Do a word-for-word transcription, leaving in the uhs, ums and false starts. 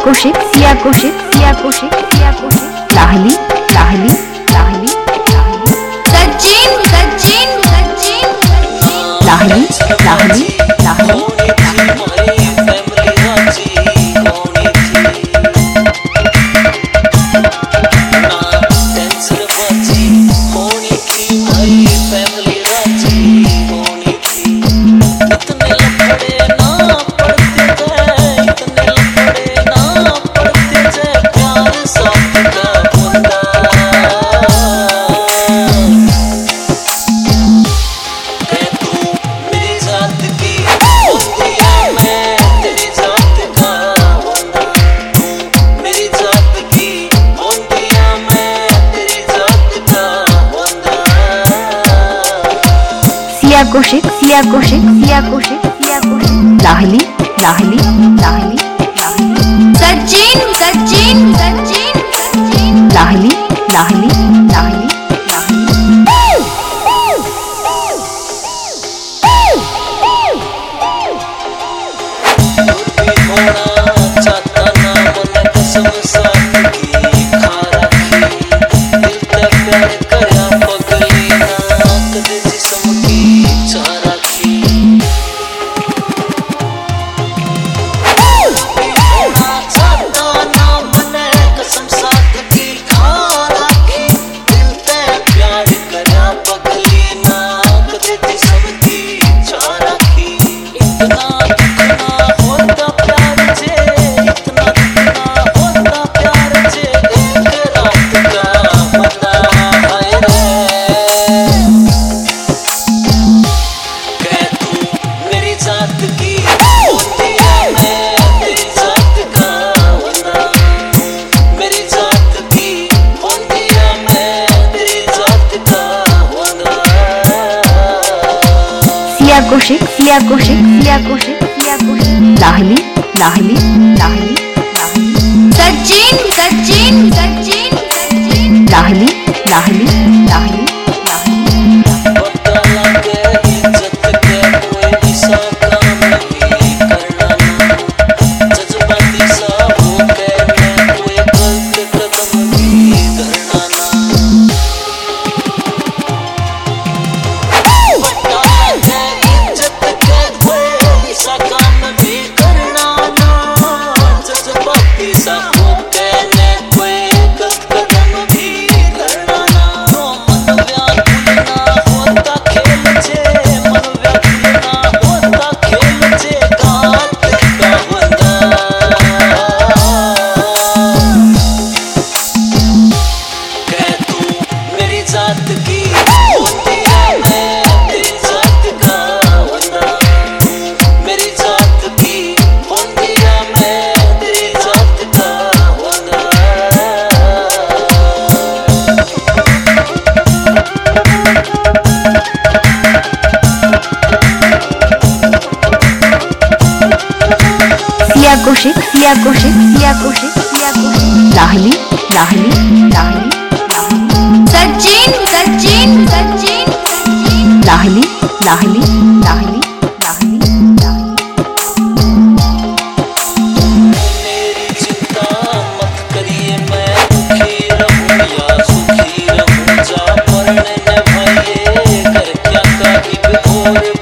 कौशिक सिया कौशिक सिया कौशिक सिया कौशिक लाहली लाहली लाहली लाहली सचिन सचिन सचिन लाहली लाहली लाहली सिया कौशिक सिया कौशिक सिया कौशिक सिया कौशिक लाहली लाहली लाहली लाहली सचिन सचिन सचिन सचिन लाहली लाहली लाहली सिया कौशिक सिया कौशिक सिया कौशिक सिया कौशिक लाहली लाहली लाहली लाहली सचिन सचिन सचिन सचिन लाहली लाहली लाहली सिया कौशिक सिया कौशिक सिया कौशिक सिया कौशिक लाहली लाहली लाहली लाहली सचिन सचिन सचिन सचिन लाहली लाहली लाहली लाहली मेरी चिंता मत करिए, मैं दुखी रहूं या सुखी रहूं, जा मरने न भाइये कर क्या काबिब और